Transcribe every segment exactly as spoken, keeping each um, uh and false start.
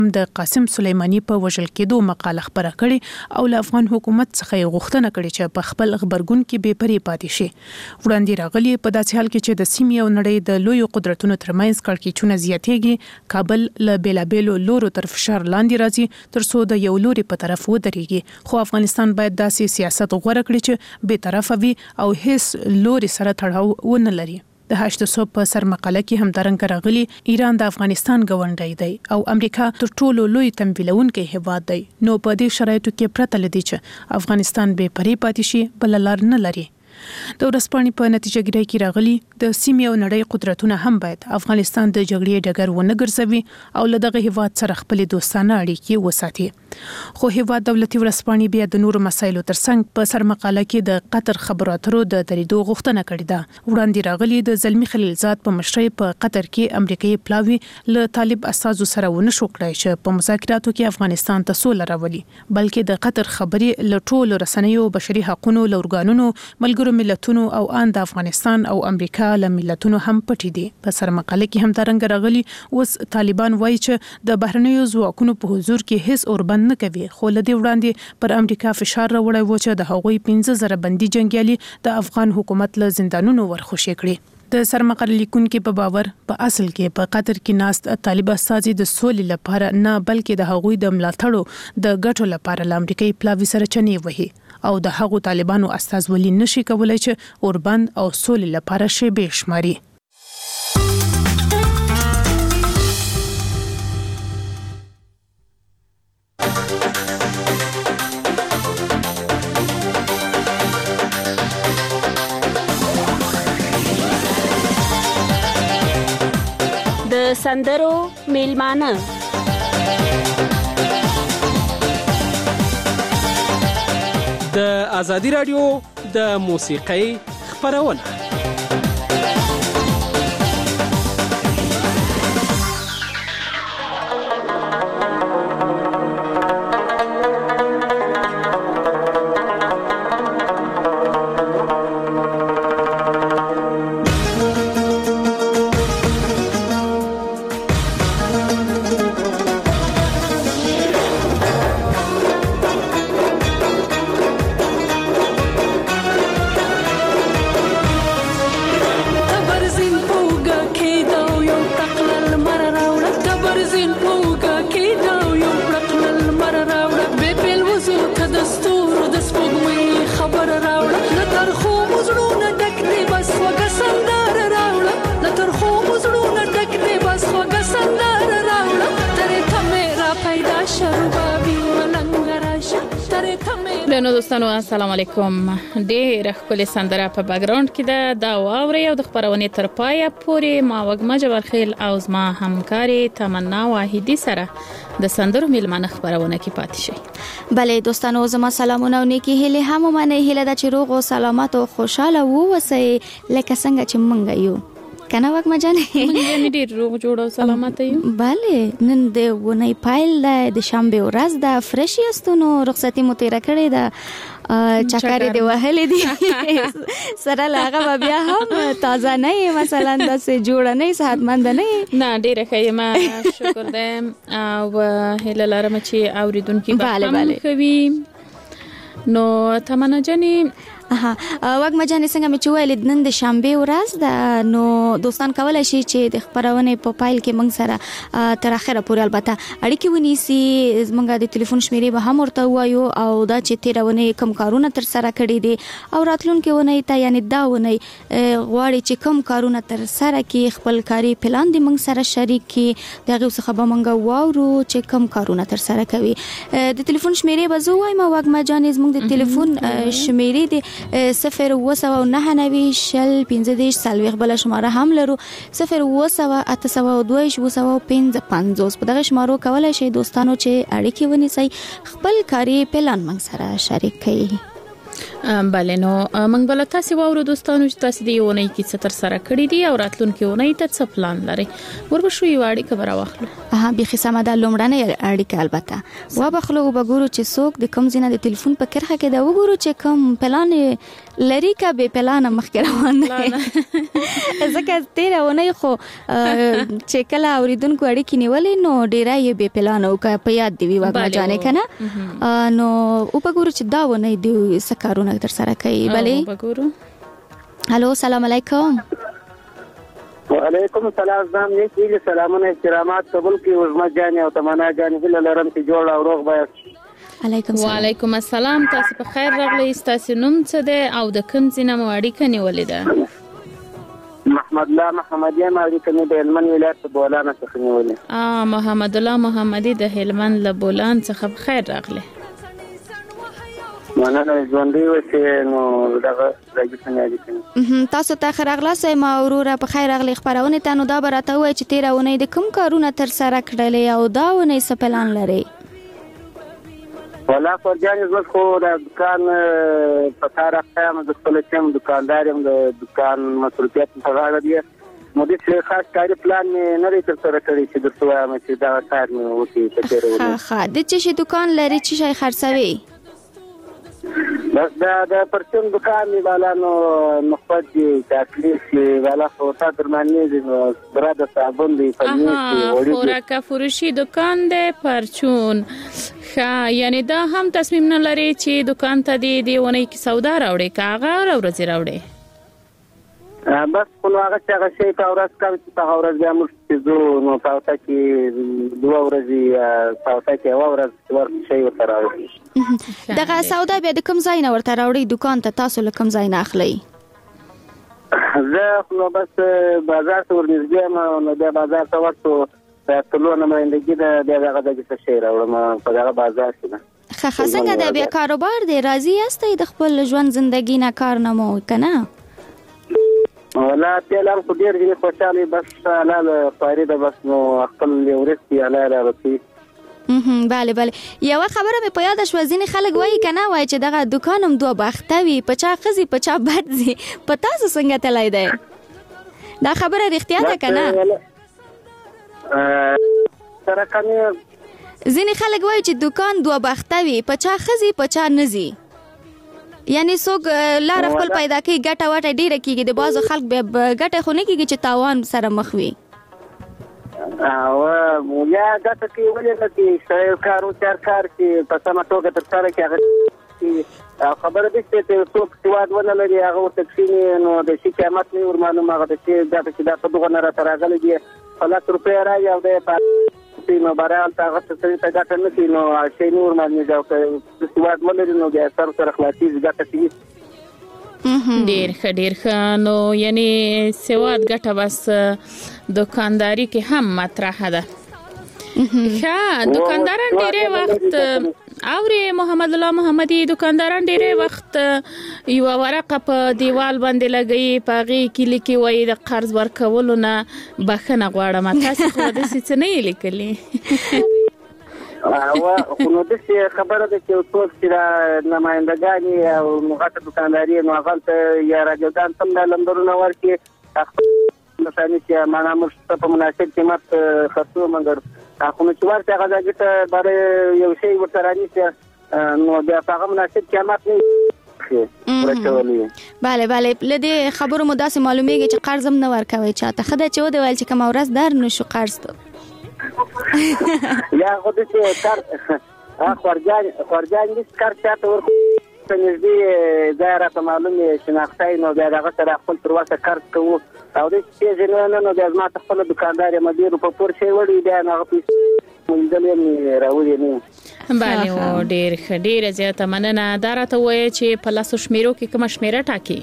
د قاسم سلیمانی په وژل کېدو مقاله خبره کړې او له افغان حکومت څخه غوښتنه کړې چې په خپل خبرګون کې بې پرې پاتې شي. وړاندې راغلي په داسې حال کې چې د سیمې او نړۍ د لویو قدرتونو ترمنځ کړکېچونه زیاتېږي، کابل له بیلابېلو لورو تر فشار لاندې راځي تر څو د یو لوري په طرف ودرېږي. خو افغانستان باید داسې سیاست غوره کړي چې بې طرفه وي او هیڅ لوري سره تړاو ونه لري. د هشت صوب په سر مقاله کې همدارنګه راغلي ایران د افغانستان ګاونډی دی او امریکا تر ټولو لوی تمویلونکی هیواد دی. نو په دې شرایطو کې پرته لدی چې افغانستان بې پرې پاتې شي بل لار نه لري. د ورځپاڼې په نتیجه ګیرۍ کې راغلي د سیمې او نړۍ قدرتونه هم باید افغانستان د جګړې ډګر ونه ګرځوي او له دغه هیواد سره خپل دوستانه اړیکې وساتي. خو هیواد دولتي ورځپاڼې بیا د نورو مسایلو ترڅنګ په سر مقاله کې د قطر خبرو اترو د درېدو غوښتنه کړې ده. وړاندې راغلي د زلمی خلیلزاد په مشرۍ په قطر کې امریکایي پلاوي له طالب استازو سره ونه شو کړای چې په مذاکراتو کې افغانستان ته سوله راولي، بلکې د قطر خبرې له ټولو رسنیو، بشري حقوقو لورګانونو، ملګرو ملتونو او ان د افغانستان او امریکا له ملتونو هم پټې دي. په سر مقاله کې هم ترنګ راغلي اوس طالبان وایي چې د بهرنیو ځواکونو په حضور کې هیڅ اوربند نه کوي، خو لدی وړاندې پر امریکا فشار راوړی و چې د هغوی پنځه زره بندي جنگیالي د افغان حکومت له زندانونو ورخوشي کړي. د سرمقاله لیکونکو په باور په اصل کې په قطر کې ناست طالب استازي د سولې لپاره نه بلکې د هغوی د ملاتړو د ګټو لپاره له امریکایي پلاوي سره چنې وهي او د هغو طالبانو استازولي نشي کولای چې اوربند او سولې لپاره شی به شماري. د سندرو میلمانه د ازادي رادیو د موسیقۍ خبرونه. نو دوستانو السلام علیکم. ډېر ښکلې سندره په بیکګراوند کې ده، دا واوري او د خبرونې تر پایه پورې ما وګما جبرخیل او زما همکاري تمنا واحدی سره د سندرو میلمانه خبرونه کې پاتې شي. بله دوستانو زما سلامونه او نیکی هیله هم منه هیله د چې روغ او سلامت او خوشاله ووسئ لکه څنګه چې مونږ یو کنه وګما جانې مونږ ډېر روغ جوړ او سلامت یو. بله نن د ونی پایل ده، د شنبه ورځ ده، فرش یاستونو، رخصتي مو تیره کړې ده، چکرې دی وهلې دي سره لاغه بیا هم تازه نه مثلا داسې جوړه نه صحتمند نه نه ډېره ښه یم شکر ده او هیله لرم چې اوریدونکي به هم کوي. نو تمنا جانې اها وګما جانې څنګه مې چې ویل نن د شنبه ورځ ده، نو دوستان کولای شي چې د خبرونې په پایل کې موږ سره تر اخره پورې البته اړیکې ونیسي، زموږ د ټلیفون شمیرې به هم ورته وایو او دا چې تیرونه کوم کارونه تر سره کړي دي او راتلونکي ونه ته یعنی دا ونه غواړي چې کوم کارونه تر سره کې خپل کاری پلان دي موږ سره شریک کړي، دغه څه خبره موږ واورو چې کوم کارونه تر سره کوي. د ټلیفون شمیرې به زه وایم وګما جانې زموږ د ټلیفون شمیرې دي صفر و سو نه نوي شل پنځه دیش سلويخ بل شماره هم لرو صفر و سو اته سو دویش و سو پنځه پنځوس په دغه شمارو کولای شي دوستانو چې اړیکې ونیسي خپل کاری پلان موږ سره شریک کړي. بله نو موږ بل تاسو واورو دوستانو چې تاسو دی ونی کی څه تر سره کړی دی او راتلونکي ونی ته څه پلان لري وربشو یو اړیکه برا واخلو. ها به خصمه د لومړنۍ اړیکه البته و بخلو وګورو چې څوک د کوم ځینه د ټلیفون په کرخه کې دا وګورو چې کوم پلان لري کا به پلان مخکې روان دی ځکه تیر ونی خو چې کله اوریدونکو اړیکې نیولې نو ډیره یې به پلان او کا په یاد دی وګړه جانې کنه نو او وګورو چې دا ونی دی سکارونه در سره کوي. بله الو سلام علیکم. وعلیکم السلام. زم نه کیږي سلامونه احترامات قبول کی عظمت جان او تمنا جان هله لرم چې جوړ او روغ بیا. علیکم السلام. وعلیکم السلام. تاسو په خیر راغلی. تاسو نوم څه دی او د کوم ځای نه اړیکه نیولې ده؟ محمد الله محمدی ما اړیکه نه د هلمند ولایت بولان څخه نیولې. اه محمد الله محمدی د هلمند له بولان څخه په خیر راغلی. مننه ژوندۍ اوسې نو دغه راځي څنګه دي تاسو ته خیر اغلاسه ما اورور په خیر اغلی خبرونه ته نو دا براته وای چې تیرونه د کوم کارونه تر سره کړلې او دا ونه څه پلان لري؟ ولا فرجان زما خو د دکان په کار اخته د خپل ټیم دکاندار يم د دکان مسؤلیت په غاړه دی مو دې څه خاص کاری پلان نه لري تر سره کړی چې د څه ما چې دا کار مې وکړي په تیرونه. ها ها د چې دکان لري چې شي خرڅوي بس دا د پرچم دکان دی والا نو مخفت دی تکلیف دی والا خورتا درمانی دی براد صابون دی فنیش دی وړي خوراک فروشي دکان دی پرچون ښه یعنی دا هم تصمیم نه لري چې دکان ته دی دی ونه کی سودا راوړي کاغه راوړي راوړي بس خو هغه چې هغه شی په ورځ کوي چې په ورځ بیا موږ زو نو تاسو کې دوه ورځې تاسو کې او ورځ ورته شی وتراوي دغه سودا بیا د کوم ځای نه ورته راوړي دکان ته تاسو له کوم ځای نه اخلي؟ زه نو بس بازار ته ورنږدې ما نو د بازار ته ورته ټولو نه مېندګي د دغه د څه شی راوړم په دغه بازار کې خه څنګه د بیا کاروبار دی راضي یاستئ د خپل ژوند ژوندۍ نه کار نه مو کنه؟ ولا تلام خو ډیر دې خوشاله بس حلال فارده بس نو خپل ورستي حلال راوتی. هم بله بله یو خبره مې په یاد شو ځینې خلک وایي کنه وایي چې دغه دکانم دوه بختوي پچا خزي پچا بدزي پتا څه څنګه تلای دی دا خبره رښتیا ده کنه؟ سره کنه ځینې خلک وایي چې دکان دوه بختوي پچا خزي پچا نزي یعنی څوک لار خپل پیدا کوي ګټه وټه ډیره کیږي د بازو خلک به ګټه خو نه کیږي چې تاوان سره مخ وي او یا ګټه کوي ولې نه کوي شاید کارو چار کار چې په سمه توګه تر سره کې خبره دې چې څوک سواد ونه لري هغه تکفینې نو د شي قیمت نه ور معلومه هغه چې ګټه چې دا په دغه نه را تراغلي دي خلاص روپیا راځي او د نو بارال تاغه څه ته ګټه نه کوي نو شي نور باندې دا چې سواد ولري نو بیا سر سره خلاصي ګټه کوي ډیر ښه ډیر ښه نو یعنی سواد ګټه بس دکانداری کې هم مطرح ده. ښه دکانداران ډیره وخت اوري محمد الله محمدی دکانداران ډیره وخت یو ورقه په دیوال باندې لګي پاغي کې لیکي وای د قرض ورکولو نه بخنه غواړم تاسو خو د څه نه لیکلي او خو د څه خبره ده چې ټول چې نمائندګانی او مغاټه دکانداري نو غلط یا راجدان تم لندرونه ورکی مثلا چې معنا مست په مناسب قیمت خرڅو مګر اخو چې ورته غږی ته باره یو شی ورترانی چې نو بیا هغه مناسب قیمت نه ورکولې. bale bale لدې خبرو مو داسې معلومیږي چې قرض هم نه ورکوي چاته خدای چې ودی ویل چې کوم ورځ در نشو قرض ته یا خو دې کار خورجان خورجان دې کار چاته ورکو نږدې ځای راته معلومې شناختای نو بیا دغه سره خپل تر واسه قرض کوو او دې چې نه نه نو بیا زما خپل دکاندار یم ډیر په پور شي وړي بیا نه پیسې مونږ دلې راوړي نه bale و ډیر ښه ډیر زیاته مننه دا راته وایي چې په لاسو شمیرو کې کوم شمیره ټاکي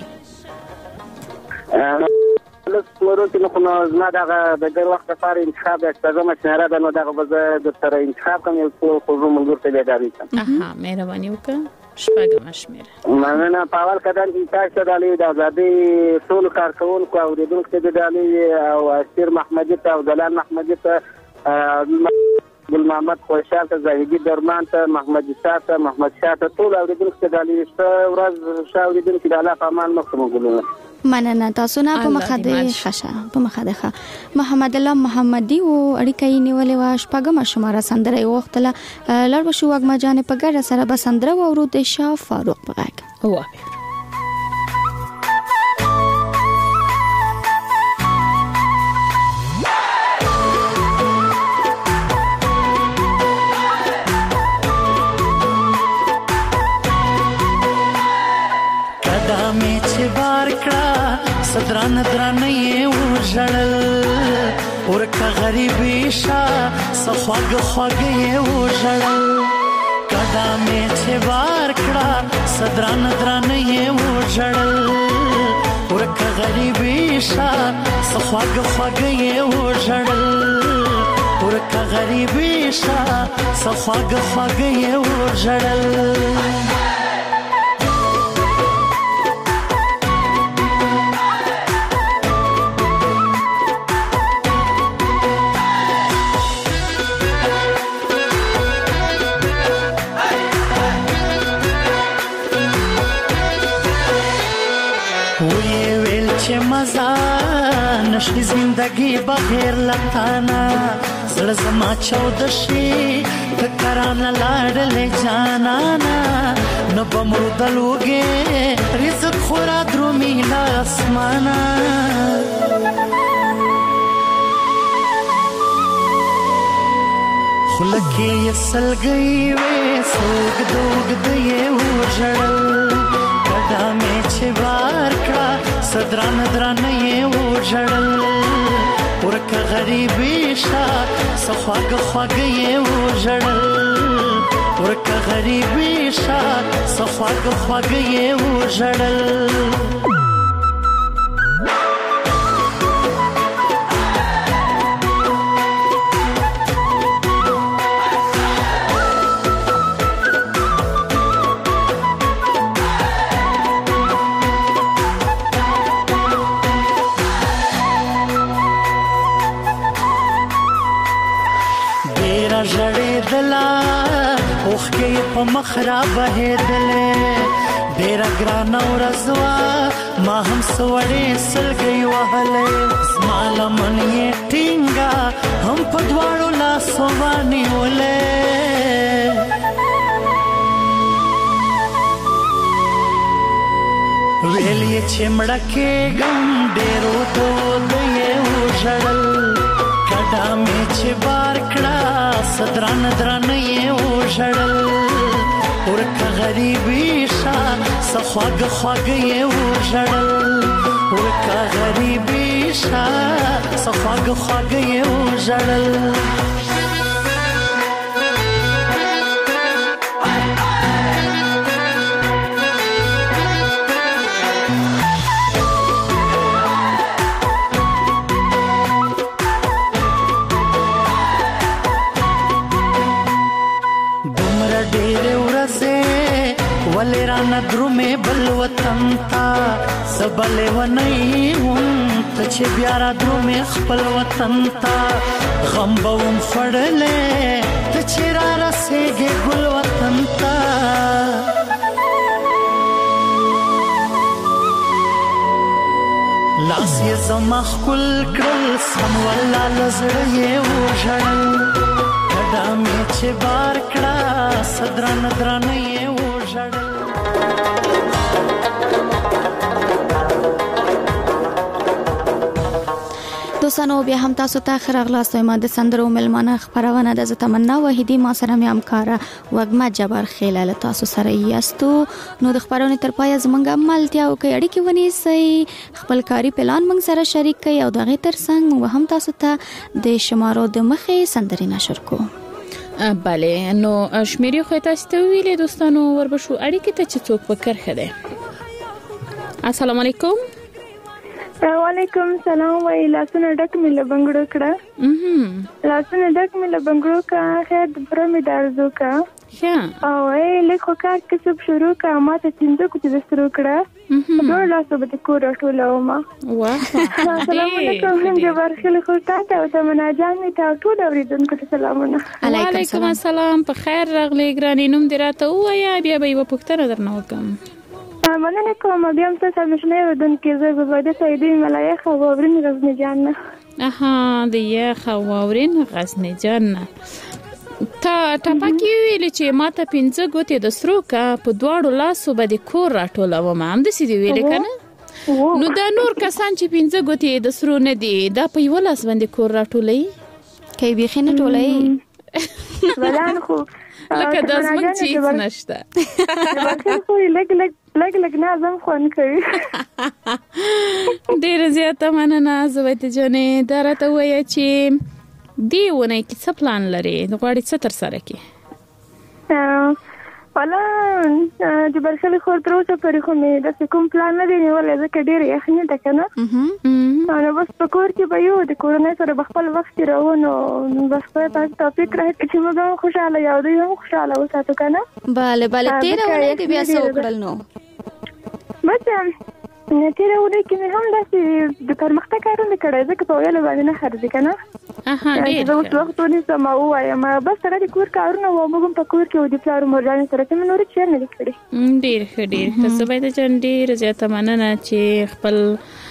لس شمیرو کې نو زما دغه د ډیر وخت لپاره انتخاب استازه مشهره ده نو دغه به د سره انتخاب کوم یو څو خو موږ ته لیداري اها مهرباني وکړه شپږم شمیره مننه پاول کدان چې تاسو دالي د آزادي ټول کارکونکو او د دونکو د دالي او اسیر محمدی ته او دلال محمدی ته ګل محمد خوشحال ته زاهدي درمان ته محمد عیسی ته محمد شاه ته ټول اوریدونکو ته د علیشته ورځ ښه اوریدونکو د الله په امان مخکې ګلونه مننه تاسو نه په مخه د خشه په مخه ده محمد الله محمدي او اړیکې نیولې وا شپږم شماره سندره وختله لړ شو وګما جان په ګډه سره به سندره ورو د شاه فاروق بغاک هو صدران دران یې وژړل ورکه غریبي شا صخواګ خواګ یې وژړل کدا مې چې بار کړه صدران دران یې وژړل ورکه غریبي شا صخواګ خواګ یې وژړل ورکه غریبي شا صخواګ خواګ یې وژړل نشي زندگی بغیر لتانا زړه زما چود شي فکرانه لاړلې جانانا نو بمردلوګې رزق خورا درومي لاسمانا خلکې یسلګي وې سوګ دوګ دې وژړل کدا مې چې بار کړه صدران دران یې وژړل ورکه غریبي شا صخواګ خواګ یې وژړل ورکه غریبي شا صخواګ خواګ یې وژړل په مخرا بهدلې ډېر ګران او رضوا ما هم سوړې سلګي وهلې سمال من یې ټینګا هم په دواړو لاسو باندې ولې ویلې چې مړه کې ګم ډېرو دود یې وژړل کډا مې چې بار کړه صدران دران یې وژړل ورکه غریبي شا صخواګ خواګ یې وژړل ورکه غریبي شا صخواګ خواګ یې وژړل درومه بل وطن تا سبل ونی هم ته چې بیا را درومه خپل وطن تا غم بوم فړلې ته چې را رسېږي ګل وطن تا لاس یې زما خپل کړل سم ولا لزړ یې وژړل کډا مې چې بار کړه صدران دران یې وژړل دوستانو بیا هم تاسو ته خیر اغلاس وایم د سندرو ملمانه خبرونه د تمنا وحیدی ما سره مې همکاره وګما جبار خیلاله تاسو سره یاستو نو د خبرونه تر پای زمونږه ملتیا او کې اړیکې ونیسئ خپل کاری پلان موږ سره شریک کړئ او دغه ترڅنګ موږ هم تاسو ته د شمارو د مخې سندري نشر کوو بله نو شمیرې خو تاسو ته ویلې دوستانو وربشو اړیکې ته چې څوک وکړ خده السلام علیکم وعلیکم سلام وای لاسونه ډک مې له بنګړو کړه مهم لاسونه ډک مې له بنګړو کا خیر د برمې درزو کا ښه او ای لیکو کار کسب شروع کا ماته چنده کو چې سترو کړه ډور لاسو به کور ټوله ما واه السلام علیکم هم جبر خل خو تاسو ته منا جان می ته ټول اوریدونکو ته سلامونه علیکم السلام په خیر راغلی ګرانی نوم دې راته وایا بیا به یو پوښتنه درنه وکم مننه کوم بیا هم تاسو مشنه ودونکو زه به د سیدی ملایخه وورین غزنی جان اها د یخ وورین غزنی جان تا ټاپکی ویل چې ماته پنځه ګوتې د سرو کا په دواړو لاسو باندې کور راټولوم هم د سې دی ویل کنه نو دا نور کسان چې پنځه ګوتې د سرو نه دی دا په یو لاس باندې کور راټولې کوي بخینه ټولې ولان خو لکه د اسمن چیز نشته ورته خو لګ لګ لګ لګ نه زم خون کوي ډیر زیاته مننه زویت جنې درته وای چې دی ونه کې څه پلان لري د غواړي څه تر سره کې ولا د برخلي خور تر اوسه پرې خو مې د کوم پلان نه دی نیولې ځکه ډیر یخني ده کنه نو بس په کور کې به یو د کورونه سره بخپل وخت راوونو بس په تاسو ټاپک راځي چې موږ خوشاله یو دی هم خوشاله وساتو کنه bale bale تیرې ونه کې بیا څه وکړل نو مثلا نتیره ونه کې مې هم داسې د پرمختګ کارونه کړی ځکه په ویلو باندې نه خرځي کنه اها ډیر زه اوس وخت ونیسم او وایم بس هغه د کور کارونه و موږ په کور کې د پلار مورجانې سره چې نور څه نه کړی ډیر ښه ډیر ښه زه باید چې ډیر زیاته مننه چې خپل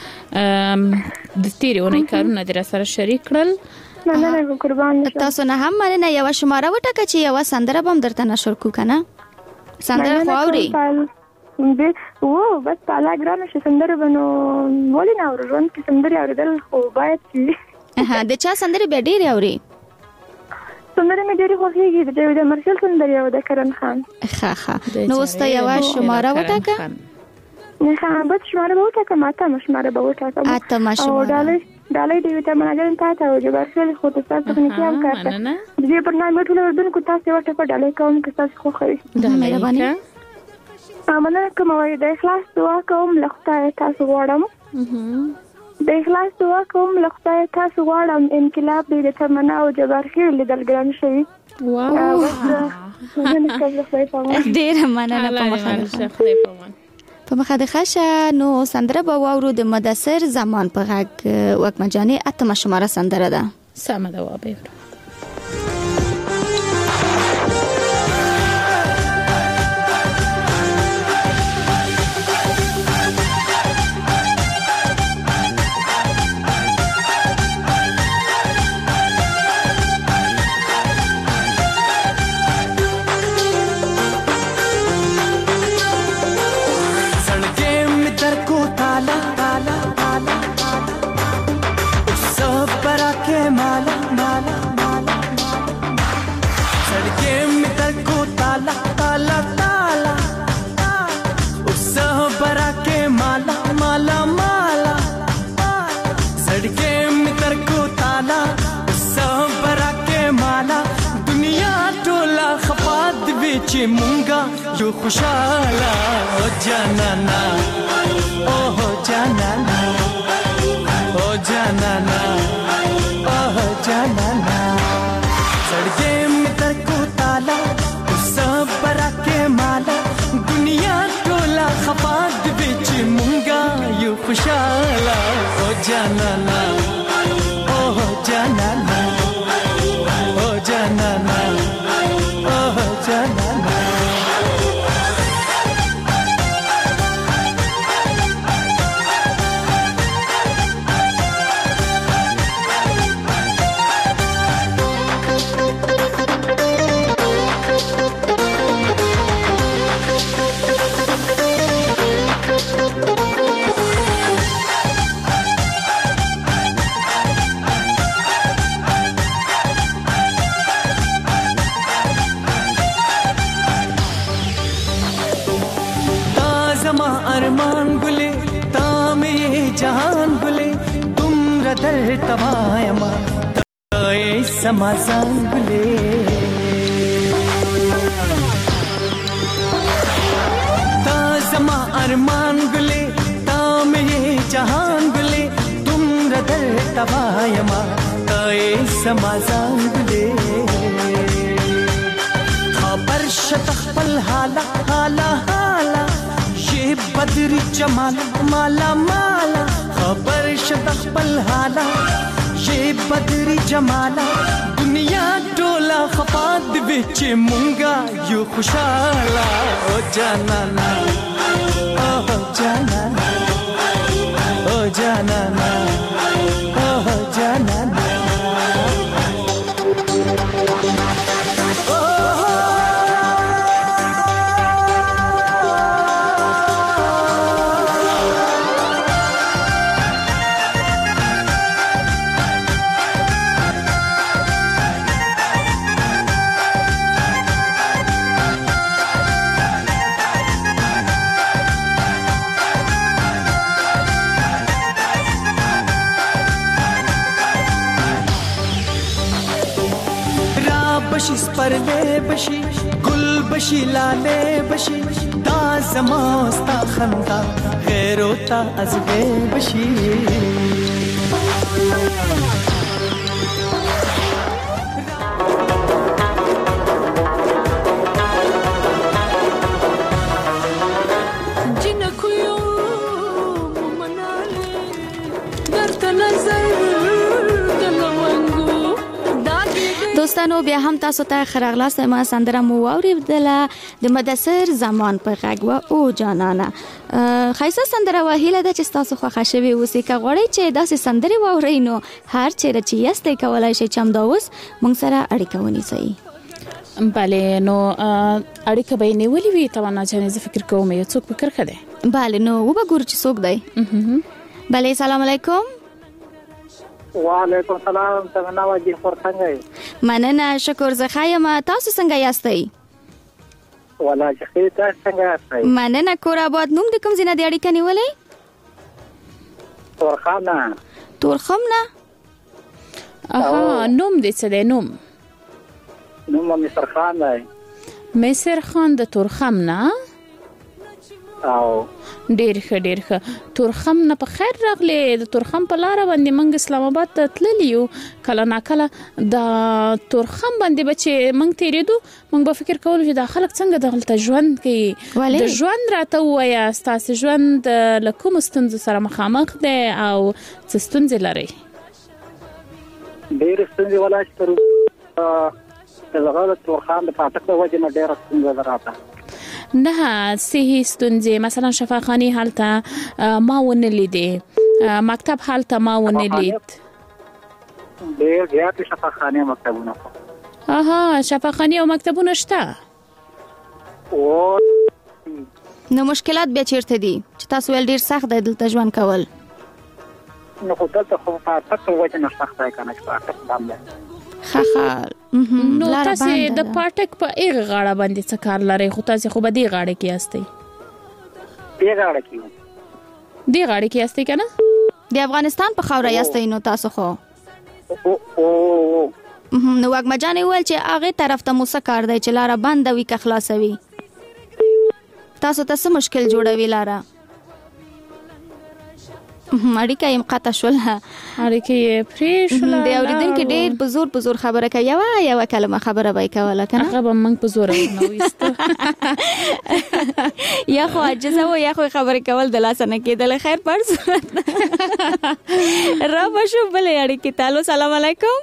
د تیرې ونه کارونه در سره شریک کړل مننه قربان تاسو نه هم مننه یو شماره وټکه چې یو سندره بم درته نشر کو کنه سندره خوري به و بس پالا ګرام شي سندره بنو ولې نه اورون کې سندره اوریدل خو باید شي ها د چا سندره به ډیر اوري سندره مې ډیر خوښیږي د ډیوډ مرشل سندره او د کرن خان ښه ښه نو واست یو شماره وټکه نه ښه بس شماره وټکه ماته شماره به وټکه اته مشماره او ډالې ډالې دی ته منګل تا ته او جبر خل خو تاسو څنګه کیام کارته دې برنامه ټول اردن کو تاسو ورته ډالې کوم که تاسو خو خوري د مهرباني مننه کوم وای د اخلاص دعا کوم لخته تاسو غواړم د اخلاص دعا کوم لخته تاسو غواړم انقلاب دې تمنا او جبر خیر لیدل ګران شي واو ډیر مننه په مخه په مخه د خاشه نو سندره به واورو د مدثر زمان په غږ وکمجاني اتمه شماره سندره ده سمه ده وابه چې مونږه یو خوشاله او جانانا او جانانا او جانانا او جانانا سړګې مې تر کو تالا سب برکه مالا دنیا ټوله خفاق دې چې مونږه یو خوشاله او جانانا او جانانا او جانانا او جانانا तवायमा तय समासान गुले ता समा अरमान गुले ता में जहान गुले توایم ای سمازان دې خبر شت خپل حالا حالا حالا یہ بدری جمال مالا مالا خبر شت خپل حالا یہ بدری جمالا دنیا ټوله خفاد وچ مونږه یو خوشاله او جانانا او جانانا او جانانا او جانانا بشی سپرده بشی گل بشی لاله بشی دا زماستا خندا غیرو تا از غیر بشی دوستانو بیا هم تاسو ته خرغلاست ما سندره مو واوریدله د مدثر زمان په غږ و او جانانه خایسته سندره وهیله ده چې تاسو خو خوشوي اوسې که غواړئ چې داسې سندرې واورئ نو هر چیرې چې یاستئ کولای شئ چې همدا اوس موږ سره اړیکه ونیسئ. بله نو اړیکه به یې نیولې وي توانا جانې زه فکر کوم یو څوک په کرښه دی. بله نو وبګورو چې څوک دی. بله سلام علیکم. وعلیکم سلام. څنګه واجی خور څنګه؟ مننه شکر زه ښه یم. تاسو څنګه یاستئ؟ والله چې ښه تاسو څنګه یاستئ؟ مننه کور آباد. نوم د کوم ځای نه د اړیکه نیولې؟ تورخم نه. تورخم نه؟ اها نوم دې څه دی؟ نوم نوم مصر خان دی. مصر خان د تورخم نه؟ او ډیر ښه ډیر ښه. تورخم نه په خیر راغلی. د تورخم په لاره باندې موږ اسلام آباد ته تللی یو کله ناکله. د تورخم باندې به چې موږ تېرېدو موږ به فکر کولو چې دا خلک څنګه دغلته ژوند کوي. د ژوند راته ووایه ستاسې ژوند له کومو ستونزو سره مخامخ دی او څه ستونزې لرئ؟ ډېرې ستونزې ولا چې تر دغه د تورخم د فاټک د وجې نه ډېره ستونزه ده راته. نه صحیح ستونزې مثلا شفاخاني هلته ما ونه لیدې، مکتب هلته ما ونه لید. ډېر زیاتې شفاخانې مکتبونه. اها شفاخاني او مکتبونه شته. او نو مشکلات بیا چیرته دي چې تاسو ول ډېر سخت دی دلته ژوند کول؟ نو خو دلته خو فاټک د وجې نه سخت دی که نه چې فاټک بند دی. خخال نو تاسو د پاټک په ایغه غاړه باندې څه کار لرئ؟ خو تاسو خو به دی غاړه کې یاستئ. دی غاړه کې دی غاړه کې یاستئ کنه؟ د افغانستان په خاوره یاستئ نو تاسو خو. او او نو واګما جان ویل چې هغه طرف ته مو څه کار دی چې لاره بند وي که خلاصوي؟ تاسو ته څه مشکل جوړوي لاره؟ اړیکه یې قطع شوله. اړیکه یې پرې شوله. د اورېدونکي ډېر په زور په زور خبره کوي. یوه یوه کلمه خبره به یې کوله که نه؟ هغه به موږ په زوره ورنه ویسته. یا خو عاجزه و یا خو خبرې کول د لاسه نه کېدلی. خیر پر صورت را به شو بلې اړیکې ته. الو سلام علیکم.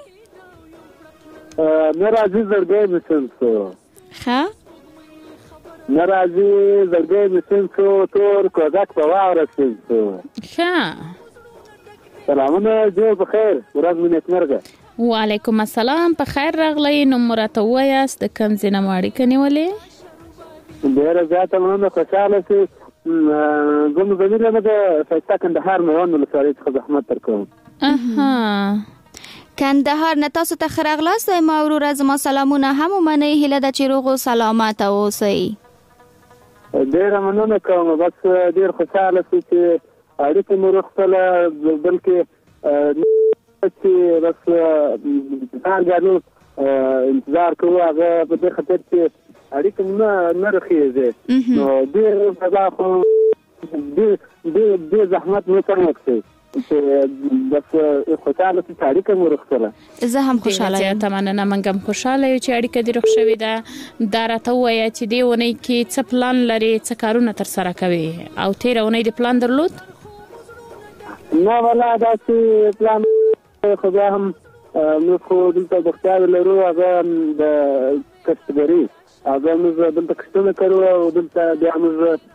ناراضي زړګی مې سن شو. ښه ناراضي زړګی مې سن شو تور کوږک په واوره سن شو. ښه سلامونه جوړ په خیر ورځ مو نیکمرغه. وعلیکم السلام. په خیر راغلی. نوم مو راته ووایاست د کوم ځای نه مو اړیکه نیولې؟ ډېره زیاته مننه. خوشحاله شئ. زه مو ضمیر یم د ښایسته کندهار میوند ولسوالۍ څخه زحمت درکوم. اها کندهار نه تاسو ته ښه راغلاست. ما وروره زما سلامونه هم ومنئ. هیله ده چې روغ او سلامت اوسئ. ډېره مننه کوم. بس ډېر خوشحاله شو چې اړیکې مو روغتله بلکې چې بس انتظار ګالو انتظار کوو هغه په دې خاطر چې اړیکې نه نه رخیږي. نو ډېر سزا خو ډېر ډېر زحمت مو سره وکړئ. چې بس خوشاله چې اړیکه مو رخصله زه هم خوشاله یم. زه تمنه منګ هم خوشاله یم چې اړیکه دې رخ شوې ده. دا راته وایي چې دې ونی کې څه پلان لري، څه کارونه تر سره کوي او تیر ونی دې پلان درلود؟ نه ولا دا چې پلان خو بیا هم موږ خو دلته بختیار لرو، هغه د کسبګري هغه موږ دلته کښتونه کوو او دلته بیا موږ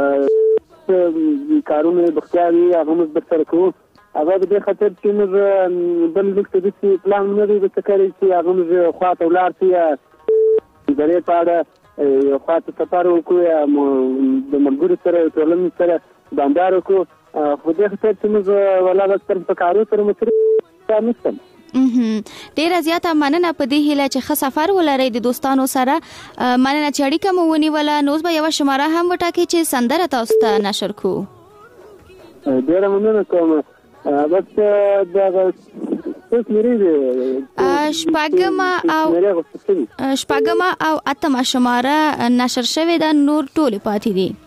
کارونه بختیاري هغه موږ درسره کوو. هغه د دې خاطر چې موږ بل لیک ته داسې پلان نه دی ورته کړی چې هغه موږ خوا ته ولاړ شو یا درې په اړه خوا ته سفر وکړو یا د ملګرو سره ټولنې سره بانډار وکړو. خو دې خاطر چې موږ ولا بس تر په کارو سره مصروف نشم. ډیره زیاته مننه په دې هیله چې ښه سفر ولرئ د دوستانو سره. مننه چې اړیکه مو ونیوله. نو اوس به یوه شماره هم وټاکئ چې سندره تاسو ته نشر کړو. ډیره مننه کوم. بس دغه څه لري شپږمه او شپږمه او اتمه شماره نشر شوې ده، نور ټولې پاتې دي.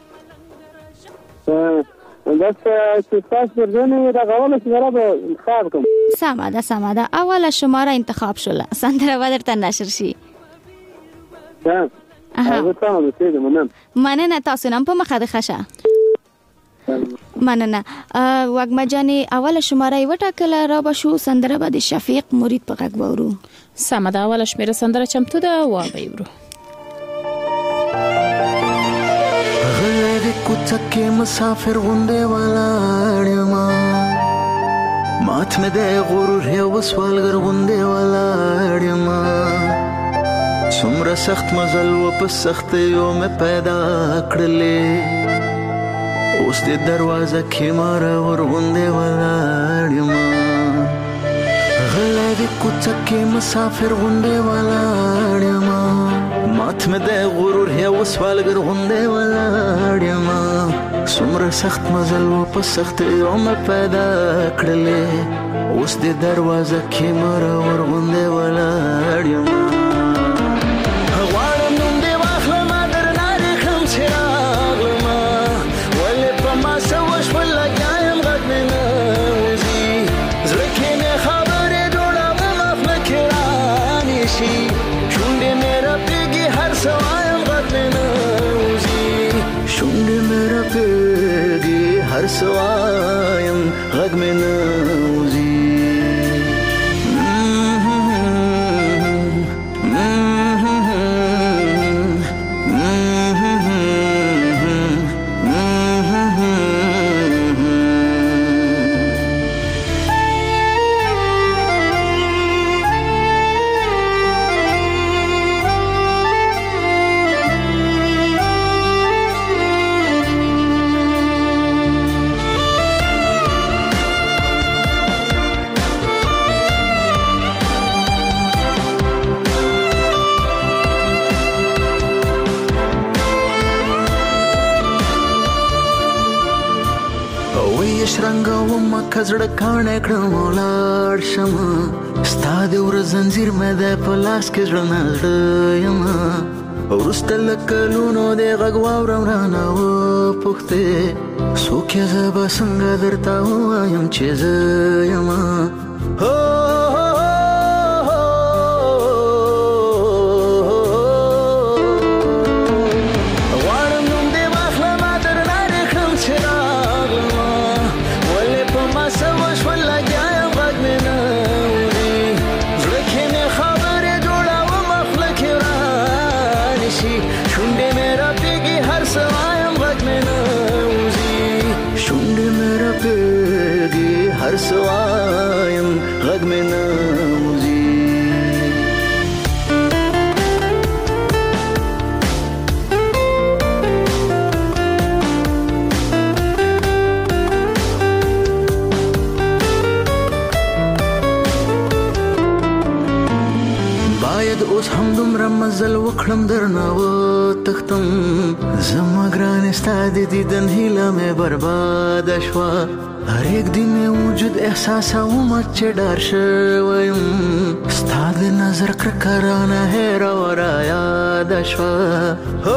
بس چې تاسو ورځنه دا غواړم چې را به انتخاب کوم. سمه ده سمه ده. اوله شماره انتخاب شوله، سندره به درته نشر شي. ها هغه څنګه ده مننه. مننه تاسو نن په مخه د خشه. مننه. وګما جانې اوله شماره وټاکله، را به شو سندره به د شفیق مرید په غږ وورو. سمه ده. اوله شمیره سندره چمتو ده، وا به ورو. کوڅه مسافر غونډه ولاړما، مات مې د غرور یو سوالګر غونډه ولاړما. څومره سخت مزل و په سخت یو مې پیدا کړلې، اوس د دروازه کې مار ور غونډه ولاړما. غلې د کوڅه کې مسافر غونډه ولاړما، مات مې د غرور یو سوالګر غونډه ولاړما. څومره سخت مزل و په سخت یو مې پیدا کړلې، اوس د دروازه کې مار ور غونډه ولاړما. غواړم نوم دې واخلم درنه رخم چې راغلم، ولې په ما څه وشول لګیا یم غږ مې نه وځي. زړه کې مې خبرې جوړوم افله کې رانیشي، شونډې مې رپېږي هر څه وایم غږ مې نه وځي. شونډې مې رپېږي هر څه وایم غږ مې نه وځي. کزړه کانه کړم ولاړ شم، ستا د ور زنجیر مې د پلاس کې زړه نړ یم. ورسته لکلونو د غږ واورم رانه و پوښتې، څوک یې زه به څنګه درته ووایم چې زه یم. هر سوایم غږ مې نه وځي. باید اوس هم دومره مزل وکړم درنه وتښتم، زما ګرانې ستا د دیدن هیله مې برباده شوه. هر یک دی مې وجود احساسوم چې ډار شوی یم، ستا د نظر کرکه رانه هېره و رایاده شوه.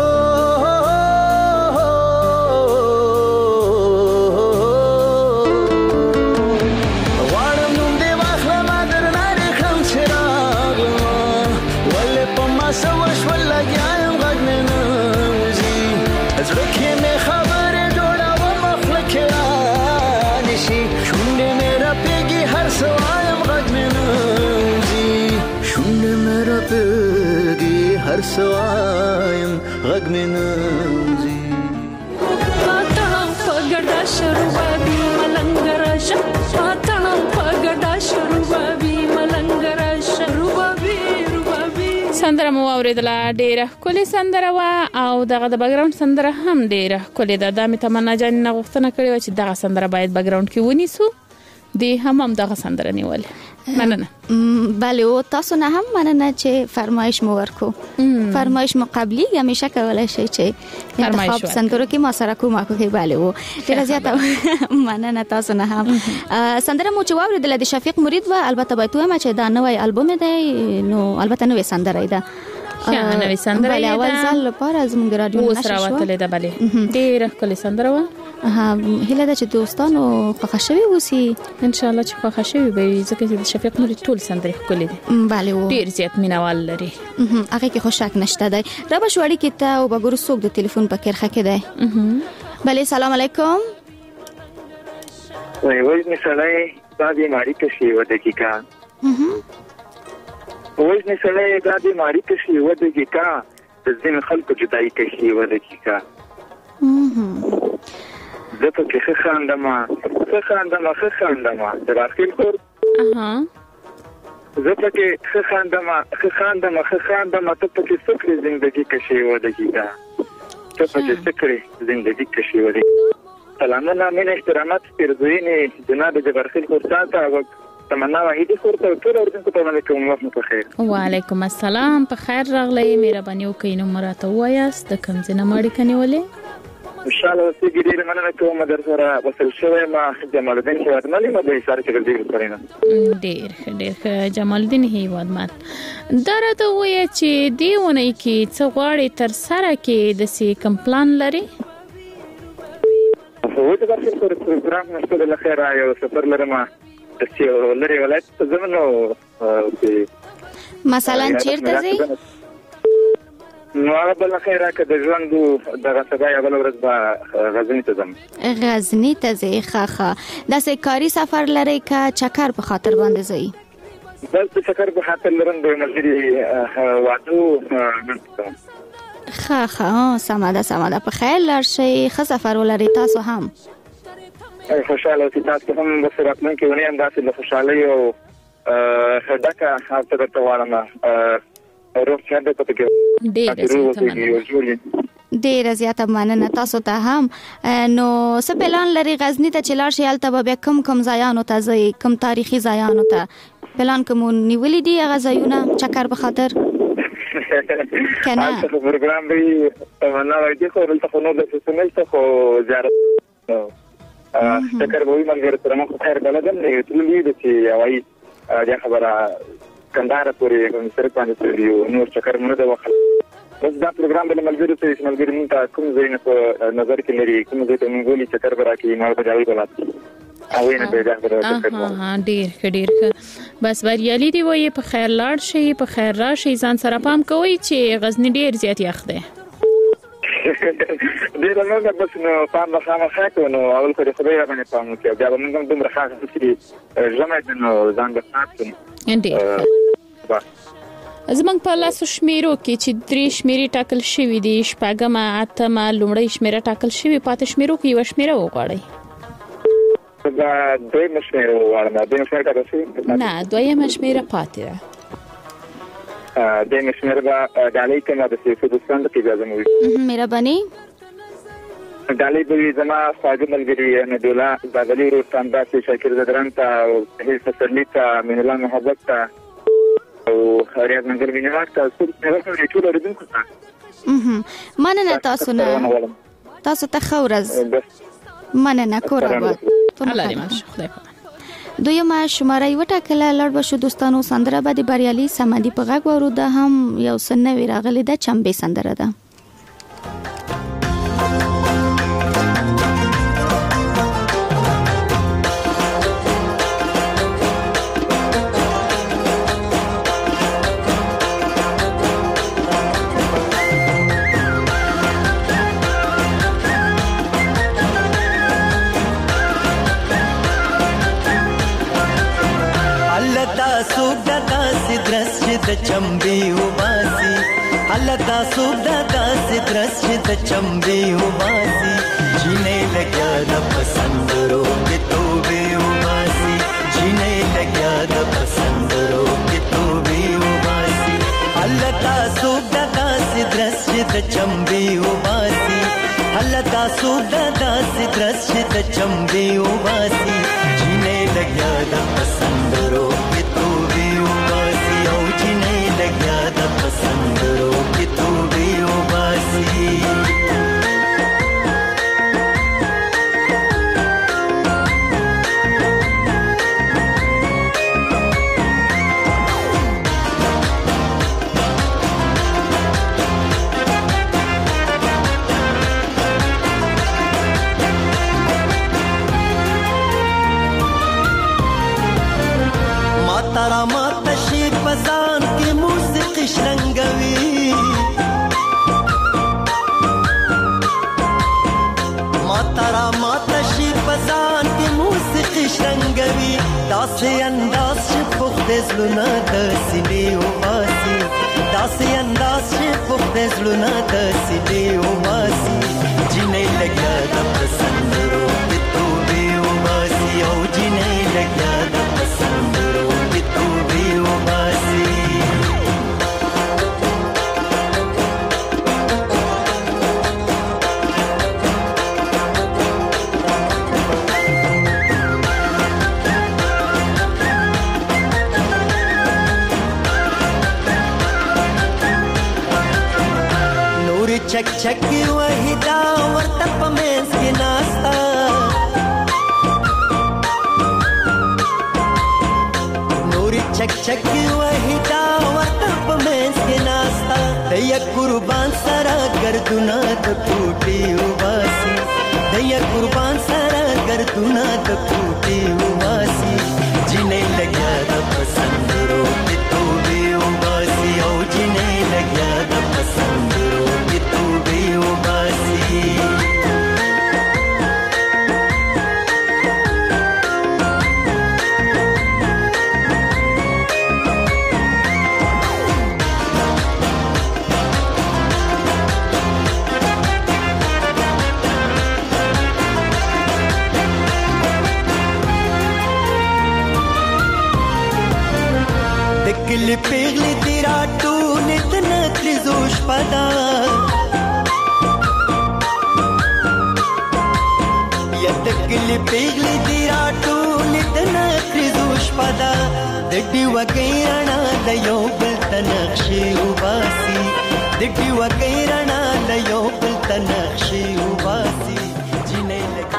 شول لګیایم غږ مې نه وځي زړه کې مې خبرې جوړوم خوله کې رانشي شونډې مې رپېږي هر څه وایم غږ مې نه وځي شونډې مې رپېږي هر څه وایم غږ مې نه وځي پاتړم په ګډا شروبابي ملنګ راشه پاتړم په ګډا شروبابي ملنګ راشه روبابي روبابي سندره مو اوریدله ډیره ښکلې سندره وه او دغه د بیکګراوند سندره هم ډیره ښکلې ده. دا مې تمنا جانې نه غوښتنه کړې وه چې دغه سندره باید بیکګراوند کې ونیسو. دی هم هم دغه سندره نیولې. مننه. بله او تاسو نه هم مننه چې فرمایش مو ورکو. فرمایش مو قبلی همیشه کولای شئ چې انتخاب سندرو کې ما سره کومه کوي. بله او ډیر زیاته مننه تاسو نه هم. سندره مو چې واوریدله د شفیق مرید و البته باید وایم چې دا نوې البوم دی نو البته نوې سندره ده. ښه نوې سندره بله اول ځل لپاره زموږ د رادیو نشر شو وتلې ده. بله ډیره ښکلې سندره وه. ها هله ده چې دوستانو خوښ شوي اوسي ان شاء الله چې خوښ شوي به ځکه چې د شفیق مرید ټول سندرې ښکلې دي. بله و ډیر زیات مینوال لري هغه کې خو شک نشته دی. را به شو اړیکې ته او به ګورو څوک د تلیفون په کرخه کې دی. بله سلام علیکم. وای وای سړی دا بیماری کشي و دقیقه وای سړی دا بیماری کشي و دقیقه د ځین خلکو جدای کشي و دقیقه زه په کې ښه خاندم ښه خاندم ښه خاندم د راخیل کور اها زه په کې ښه خاندم ښه خاندم ښه خاندم ته په کې سکري زندگی کشي و دقیقه ته په کې سکري زندگی کشي و دقیقه. سلامونه مینه احترامات پیرزوینې جناب جبرخیل کور ساته او تمنا واحدی خورته ټول اردن ته باندې کوم وخت په خیر. وعلیکم السلام په خیر راغلی. مهرباني وکړئ نو مراته وایاست د کوم ځای نه مړی کنيولې ان شاء الله چې ګډیر مننه کوم در سره وصل شوی ما جمال الدین هیوادمل ما به سره چې ګډیر کړینه ډیر ډیر جمال الدین هیوادمل دا راته وایي چې دیونه کې څه غواړي تر سره کې د سی کمپلان لري. هو د برخې پر پروګرام نشته د خیر یو سفر لرم چې لري ولایت ته زمونږ مثلا چیرته ځي نو هغه بل خیره که د ژوندو دغه سبا یا بل ورځ به غزني ته ځم. غزني ته ځې ښه ښه داسې کاري سفر لرئ که چکر په خاطر باندې ځئ؟ دلته چکر په خاطر لرم د ملګري واده ښه ښه سمه ده سمه ده په خیر لاړ شئ ښه سفر ولرئ تاسو هم. خوشحاله اوسئ تاسو هم بس راتلونکې اونۍ هم داسې د خوشحالۍ او ډکه هفته درته غواړم. ډیره زیاته مننه تاسو ته هم. نو څه پلان لري غزني ته چې لاړ شئ هلته به بیا کوم کوم ځایانو ته ځئ کوم تاریخي ځایانو ته پلان کوم نیولي دي هغه ځایونه چکر په خاطر کنه پروګرام دی تمنا وایي خو دلته خو نو د سیستم ته خو زیارت چکر وایي منګر سره مخ خیر بلدم نه تللی دي چې وایي دا خبره کندهار پورې کوم سره باندې تللی نور چکر مونږ د وخت بس دا پروګرام د ملګرو سره ملګری مونږ ته کوم ځای نه په نظر کې لري کوم ځای ته مونږ ولې چکر برا کې ما په ځای بلات او نه به دا ها ډیر ډیر بس بریالي دی وایي په خیر لاړ شي په خیر راشي ځان سره پام کوي چې غزني ډیر زیات یخ دی ډیر نه بس نو پام خامه خاطر نو اول خو خدای باندې پام وکړي بیا موږ هم دومره خاصه چې ځمه نو ځان د ساتم انډي زمنګ په لاسو شمیرو کې چې درې شمیرې ټاکل شوې دي شپږمه اتمه لومړی شمیره ټاکل شوې پاتې شمیرو کې یو شمیره وغواړئ. دا دویمه شمیره وغواړم دویمه شمیره ټاکل شوې نه دویمه شمیره پاتې ده دویمه شمیره به ډالۍ کنه د سیفو دوستان کې اجازه مو مهرباني ډالۍ به زما خواږه ملګري احمد الله بادلي روستان داسې شاکر زدران ته او هیڅ فسرلی ته من الله محبت ته او ریاض منګر ویناک تاسو ته ورته ټول اوریدونکو ته مننه تاسو نه تاسو ته خورز مننه کورابه الله دې ماشه خدای په دویمه شماره یو ټاکله لړ بشو دوستانو سندره به د بریالي سمدي په غږ ورو ده هم یو سنوي راغلي ده چمبه سندره ده. چمبي وباسي الله دا سوق دا داسې درس چې د چمبي وباسي جینې لګیا د پسندرو کې توبې وباسي جینې لګیا د پسندرو کې توبې وباسي الله دا سوق دا داسې درس چې د چمبي وباسي الله دا سوق دا داسې درس چې د چمبي وباسي جینې لګیا د پسندرو کې توبې وباسي او جینې لګیا د پسندرو کې توبې وباسي تارا ماتا شی پزان کی موسیقی شرنگوی ما تارا ماتا شی پزان کی موسیقی شرنگوی داسی انداز شی پخت زلونا دسی لیو باسی داسی انداز شی پخت زلونا دسی لیو باسی جنی لگیا دا پسندرو کی تو بیو باسی او جنی لگیا دا پسندرو چک چک وحیدا ورته پمنس کې ناستا نوري چک چک وحیدا ورته پمنس کې ناستا دیا قربان سره ګردونه د ټوټي وباسي دیا قربان سره ګردونه د ټوټي وباسي جنې لګیا د پسندرو کې توبې وباسي او جنې لګیا د پسندرو کې توبې وباسي دکلی پیغلی تیرا ټولې د نکلي زوش پدا یا دکلی پیغلی تیرا ټولې د نکلي زوش پدا د ډیوه کیرانا د یو بل تنخشي وباسي د ډیوه کیرانا د یو بل تنخشي وباسي جنې لګ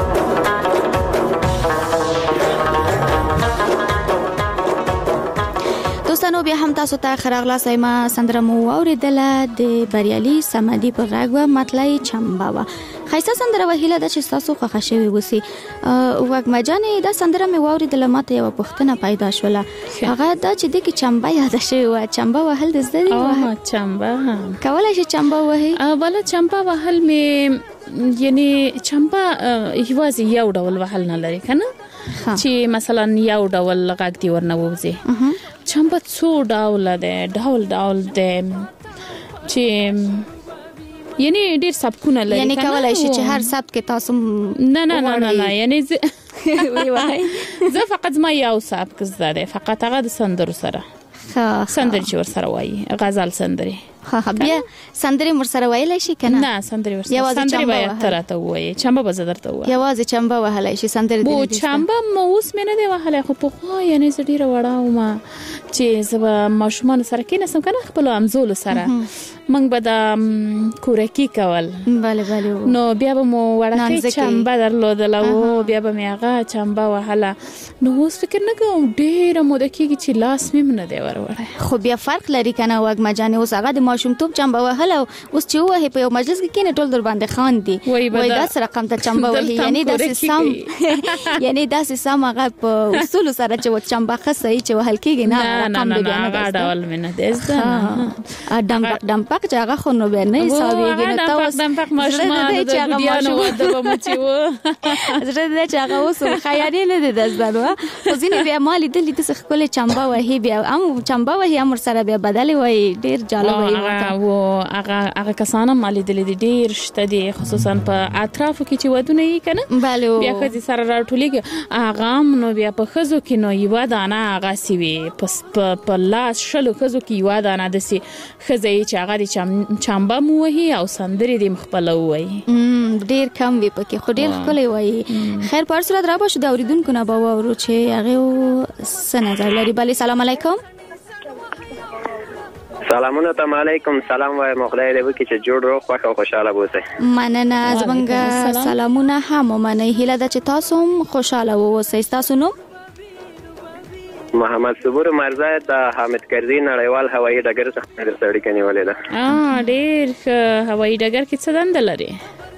دوستانو بیا هم تاسو ته خراغلا سیمه سندره مو اوریدله د بریالي سمدي په غږ و مطلع چمبا و خیسه سندره وهیله د چې تاسو خوښه شوی وسی وګما جانې دا سندره مې اوریدله ماته یو پښتنه پیدا شوله هغه دا چې د کی چمبا یاد شوی و چمبا وهل د زده او چمبا کولای شي چمبا وهي اوله چمبا وهل مې یعنی چمبا یوازې یو ډول وهل نه لري کنه چې مثلا یو ډول غږ دی ورنوځي چمبا څو ډول ده ډول ډول ده چې یعنی ډیر سبکونه لري یعنی کولای شي چې هر سبک کې تاسو نه نه نه نه یعنی وی وای زه فقط ما یو سبک زده فقط هغه د سندرو سره سندري چې ور سره وایي غزل سندري ها بیا سندري مر سره وایلی شي کنه نه سندري ور سره سندري باید ترته وایي چمبا به زدرته وایي یوازې چمبا وهلای شي سندري بو چمبا مو اوس مې نه دی وهلای خو په خو یعنی زډیره وړه ما چې زما ماشومان سره کې نسم کنه خپل امزول سره منګ به د کورکی کول bale bale نو بیا به مو وړه چمبا درلودل او بیا به مې هغه چمبا وهله نو اوس فکر نه کوم ډیره مو د کېږي چې لاس مې نه دی ور وړه خو بیا فرق لري کنه وګ ما جانې اوس هغه د ماشومتوب چمبه وهل او اوس چې وه په یو مجلس کې کینه ټول در باندې خان دي وای دا سره رقم ته چمبه وهي یعنی د سم یعنی دا سم هغه په اصول سره چې چمبه خصه چې وهل کېږي نه رقم دی نه دا ډول منه دې دم دم پک چې هغه خو نو به نه حسابيږي نو تاسو دم پک ماشومان د ګډیانو واده به مچو زړه دې چې هغه اوس خیالي نه دي دزدانو خو ځینې بیا مالي دلی ته خپل چمبه وهي بیا هم چمبه وهي امر سره بیا بدلی وای ډیر جالب وي او هغه هغه کسانه مالي دلی ډیر شته دي خصوصا په اطرافو کې چې ودونه یې کنه بیا خځې سره راټولېږي هغه نو بیا په خزو کې نو یو دانه هغه سی وي په په لاس شلو خزو کې یو دانه د سي خزې چې هغه د چمبه مو وهي او سندري د مخبل وای ډیر کم وي پکې خو ډیر خپل وای خیر پر صورت را باشه د اوریدونکو نه باور ورو چې هغه سنځر لري بلی سلام علیکم سلامونه تم علیکم سلام وای مخدای دې وکي چې جوړ روغ خوښ او خوشاله اوسئ مننه زمونږ سلامونه هم مننه هیله ده چې تاسو هم خوشاله اوسئ تاسو نو محمد صبور مرزا د حامد کرزي نړیوال هوایي ډګر څخه سړی کني ولې ده ا ډیر هوایي ډګر کې څه دند لري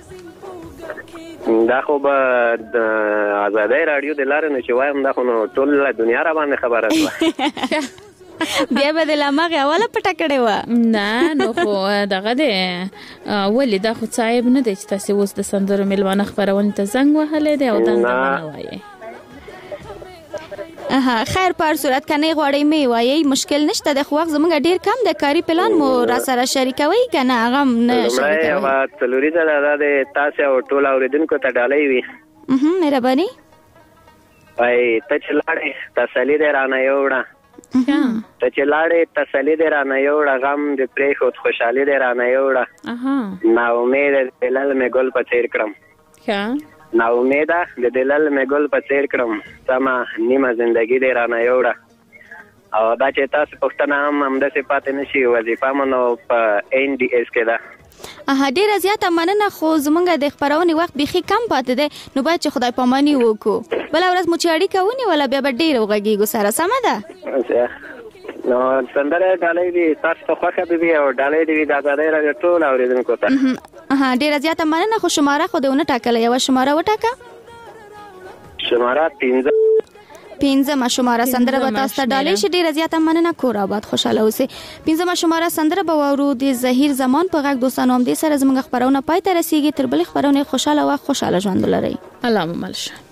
دا خو به د آزادۍ رادیو د لارې نه چې وایم دا خو نو ټول دنیا را باندې خبره شوه بیا به د لمغه اوله پټه کړې و نه نو خو دغه دې ولې دا خو صاحب نه دی چې تاسو اوس د سندرو ملوانه خبرونه ته زنګ وهلې دی او دا نه وایي اها خیر پر صورت کنه غوړې می وایي مشکل نشته د خو وخت زمونږ ډیر کم د کاری پلان مو را سره شریکوي کنه هغه نه شریکوي ما تلوري دا د تاسو او ټول اوریدونکو ته ډالۍ وي اها مهرباني وای ته چلاړې تسلی دې رانه یوړه ته چلاړې تسلی دې رانه یوړه غم دې پرې خود خوشحالي دې رانه یوړه اها نا امید دلل مې ګل په تیر کړم ښه نا امیده د دلل مې ګل په څیر کړم سما نیمه زندگی دې رانه یوړه او دا چې تاسو پښتنه هم همداسې پاتې نشي وظیفه مو نو په این ډي اس کې ده اها ډیره زیاته مننه خو زمونږ د خبرونې وخت بيخي کم پاتې دی نو باید چې خدای پاماني وکړو بل ورځ مو چې اړیکه ونی ولا بیا به ډیر وغږیږو سره سمه ده نو سندره ډالۍ دي تاسو ته خوښه بي او ډالۍ دي د آزادۍ راډیو ټول اوریدونکو ته اها ډیره زیاته مننه خو شماره خو دونه ټاکله یو شماره وټاکه شماره پنځه پنځه ما شماره سندره به تاسو ته ډالۍ شي ډیره زیاته مننه کور آباد خوشاله اوسئ پنځه ما شماره سندره به ورو د زهیر زمان په غږ دوستانو هم دې سره زموږ خبرونه پای ته رسیږي تر بل خبرونه خوشاله او خوشاله ژوند لرئ الله مو ملشه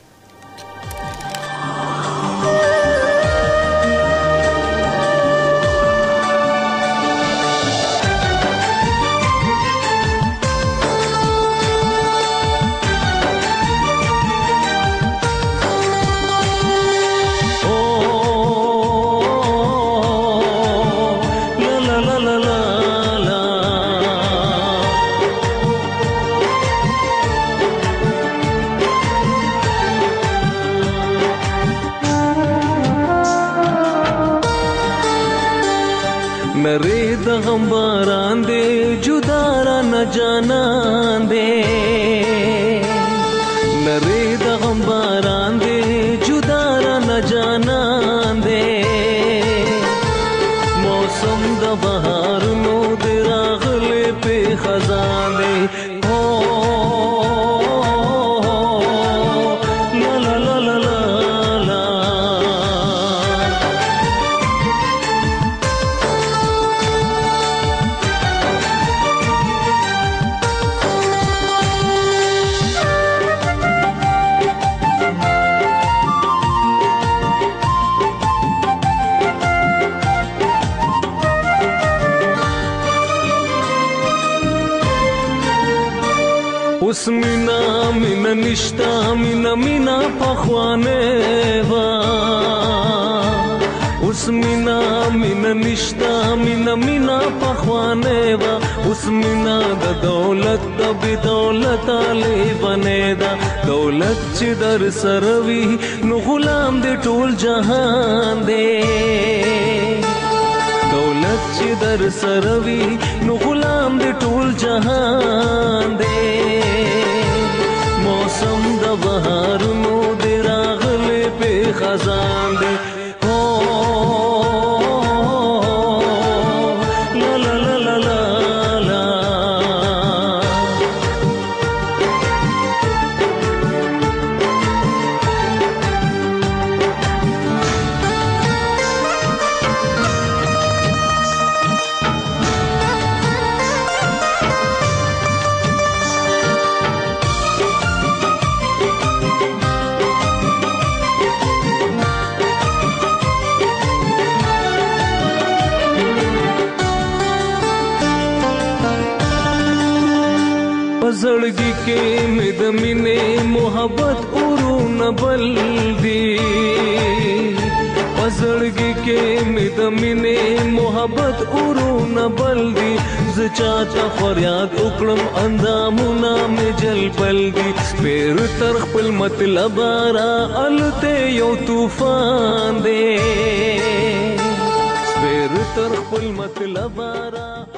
नरे दम बारां दे जुदारा न जानां दे नरे दम बारां दे जुदारा न जानां दे मौसम द बहार नो दे रागले पे खजां दे हो ला ला ला ला उसमिना मिना निष्ठा मिना मिना पखवाने वा उसमिना मिना निष्ठा मिना मिना पखवाने वा उसमिना द दौलत द बिदौलत आले बने दा दौलत चिदर सरवी नु गुलाम दे टोल जहान दे दौलत चिदर सरवी नु गुलाम दे टोल जहान दे मौसम द बहार नो दे रागले पे खजान दे हो ला ला ला ला پزړګي کې مې د مینې محبت ورونه بل دي پزړګي کې مې د مینې محبت ورونه بل دي ز چاته فریاد وکړم اندامونه مې جل بل دي پیر تر خپل مطلب را الته یو طوفان دی پیر تر خپل مطلب را